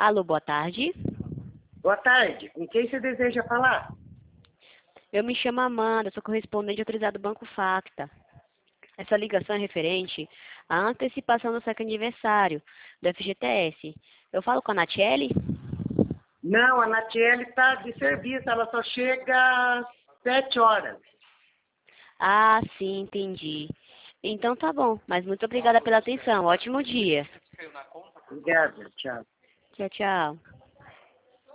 Alô, boa tarde. Boa tarde. Com quem você deseja falar? Eu me chamo Amanda, sou correspondente autorizado do Banco Facta. Essa ligação é referente à antecipação do seu aniversário do FGTS. Eu falo com a Natiele? Não, a Natiele está de serviço, ela só chega às 7 horas. Ah, sim, entendi. Então tá bom, mas muito obrigada pela atenção. Ótimo dia. Obrigada, tchau. Tchau, tchau.